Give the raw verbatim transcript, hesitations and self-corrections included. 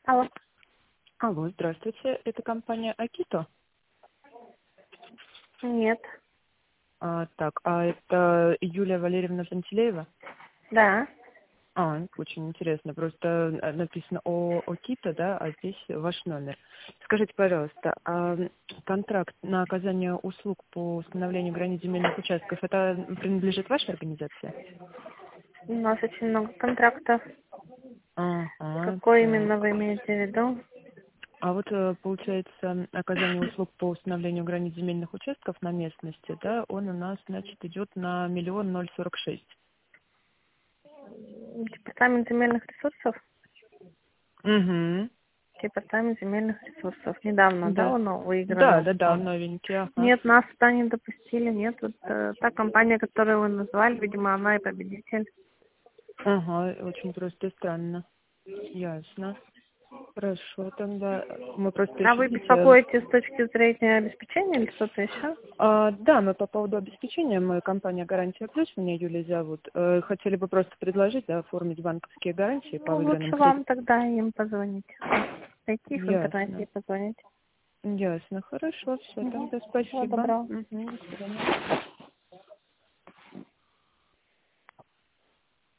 Алло. Алло, здравствуйте. Это компания Акито? Нет. А, так, а это Юлия Валерьевна Пантелеева? Да. А, очень интересно. Просто написано о Акито, да, а здесь ваш номер. Скажите, пожалуйста, а контракт на оказание услуг по установлению границ земельных участков, это принадлежит вашей организации? У нас очень много контрактов. Ага, Какой так. именно вы имеете в виду? А вот, э, получается, оказание услуг по установлению границ земельных участков на местности, да, он у нас, значит, идет на миллион ноль сорок шесть. Департамент земельных ресурсов? Угу. Департамент земельных ресурсов. Недавно, да, Да. он Да, выиграли да, да, аукцион? новенький, ага. Нет, нас туда не допустили. Нет, вот э, та компания, которую вы назвали, видимо, она и победитель. Ага, очень просто и странно. Ясно. Хорошо, тогда мы просто А еще, вы знаете, беспокоитесь с точки зрения обеспечения или что-то еще? а, да, мы по поводу обеспечения, мы компания «Гарантия Плюс», меня Юлия зовут, э, хотели бы просто предложить, да, оформить банковские гарантии по Ну, выигранным лучше вам кредитам. тогда им позвонить. Найти в интернете и Ясно. позвонить. Ясно, хорошо, все, Угу. тогда Всего спасибо. доброго. Мгм, до свидания.